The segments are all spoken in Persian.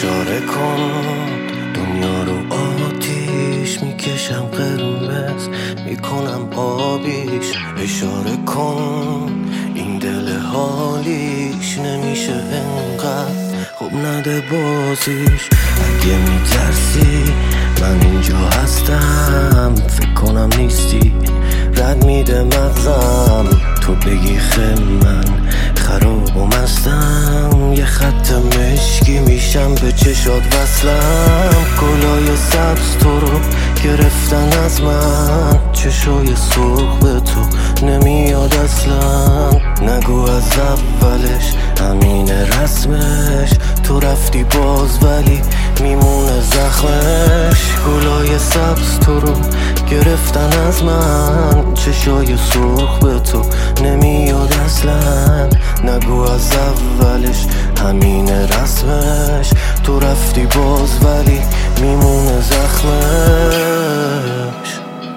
اشاره کن دنیا رو آتیش میکشم، قرمز میکنم آبیش. اشاره کن این دل حالیش نمیشه انقدر خوب نده بازیش. اگه میترسی من اینجا هستم، فکر کنم نیستی رد میده مغزم. تو بگی خیلی من خراب و مستم، یه خط مشکی میشم به چشات وصلم. گلای سبز تو رو گرفتن از من، چشای سرخ به تو نمیاد اصلا. نگو از اولش همین رسمش، تو رفتی باز ولی میمونه زخمش. گلای سبز تو رو گرفتن از من، چشای سرخ به تو نمیاد اصلا. نگو از اولش همین رسمش، تو رفتی باز ولی میمونه زخمش.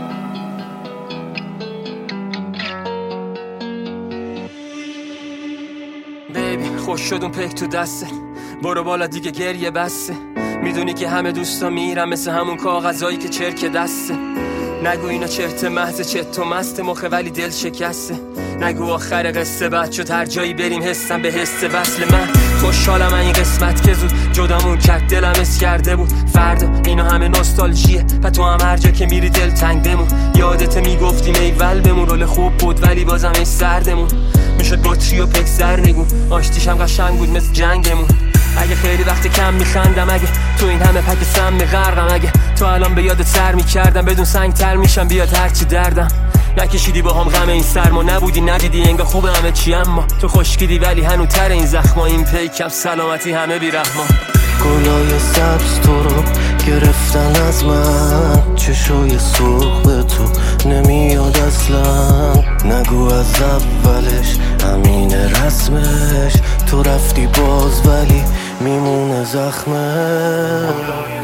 بیبی خوش شد اون پیک تو دسته، برو بالا دیگه گریه بسته. میدونی که همه دوستا میرم مثل همون کاغذایی که چرک دسته. نگو اینا چرت محض چت و مست مخه ولی دل شکسته. نگو آخر قصه بعد شد هر جایی بریم حسم به حس وصل. من خوشحالم این قسمت که زود جدامون کرد، دلم اس کرده بود فردا اینا همه نوستالژیه. و تو هم هر جا که میری دل تنگ بمون، یادت میگفتیم ایول بمون. رول خوب بود ولی بازم ای سردمون میشد بطری و پک سرنگون. آشتیش هم قشنگ بود مثل جنگمون. اگه خیلی وقت کم میخندم، اگه تو این همه پک سم میغرقم، اگه تو الان به یادت سر میکردم بدون سنگ تر میشم بیاد هرچی دردم. نکشیدی با هم غم این سرما، نبودی ندیدی انگار خوب همه چی، اما تو خشکیدی ولی هنو تر این زخما. این پیکم سلامتی همه بیرحما. گلای سبز تو رو گرفتن از من، چشای سرخ به تو نمیاد اصلا. نگو از اولش همین رسمش، تو رفتی باز ولی میمونه زخمش.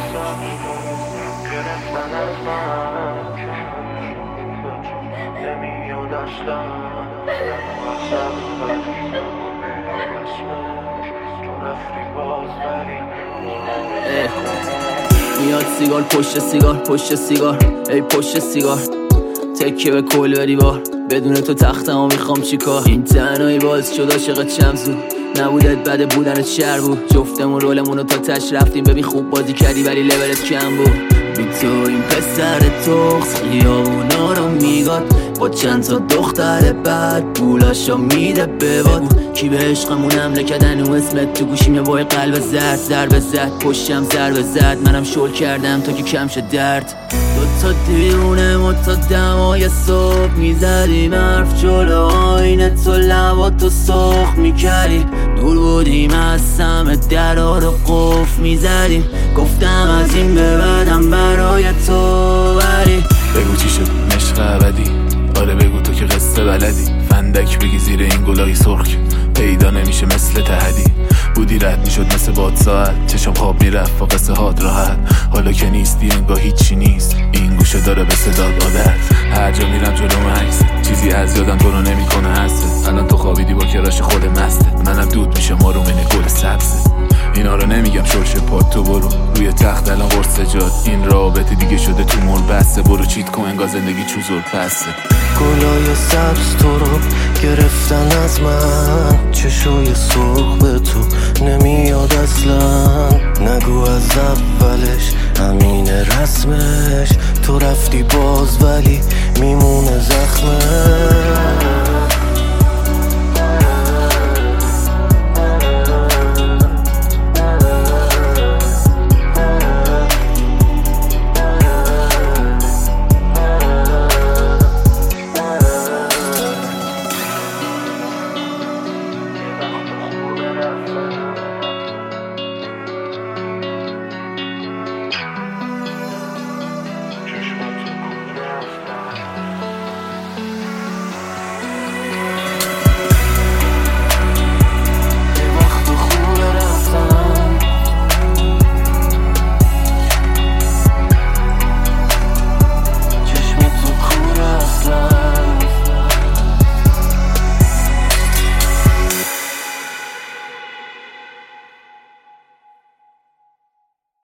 میاد سیگار پشت سیگار پشت سیگار، ای پشت سیگار تکیه به کل بری بار. بدون تو تختمو میخوام چیکار؟ این تنهایی باز شد عاشقت چم زود، نبودت بده بودنت شر بود. جفتمون رولمونو تا تش رفتیم، ببین خوب بازی کردی ولی لولت کم بود. بی تو این پسر تخص خیابونا رو میگاد، با چند تا دختر بعد پولاشو میده به باد. کی به عشقمون حمله کردن و اسمت تو گوشیم یه وای قلب زرد ضربه زد، پشتم ضربه زد، منم شل کردم تا که کم شد درد. دوتا دیونه ما تا دمای صبح میزدیم حرف جلو آینه، تو لباتو سرخ میکردی. دور بودیم از همه درها رو قفل میزدیم، گفتم از این به بعدم برای تو ولی. بگو چی شد عشق ابدی، آره بگو تو که قصه بلدی. فندک بگی زیر این گلای سرخ پیدا نمیشه مثل تهدی. بودی رد میشد مثل باد ساعت، چشم خواب میرفت با قصه هات راحت. حالا که نیستی انگاه هیچی نیست، این گوشه داره به صدات عادت. هر جا میرم جلوم عکست، چیزی از یادم تو رو نمیکنه حست. الان تو خوابیدی با کراش خود مستت، منم دود میشم آرومینه گل سبزه. اینا رو نمیگم شرش پاد، تو برو روی تخت الان قرص جاد. این رابطه دیگه شده تو مول بسته، برو چیت کن انگار زندگی چوزور پسته. گلای سبز تو رو گرفتن از من، چشای سرخ به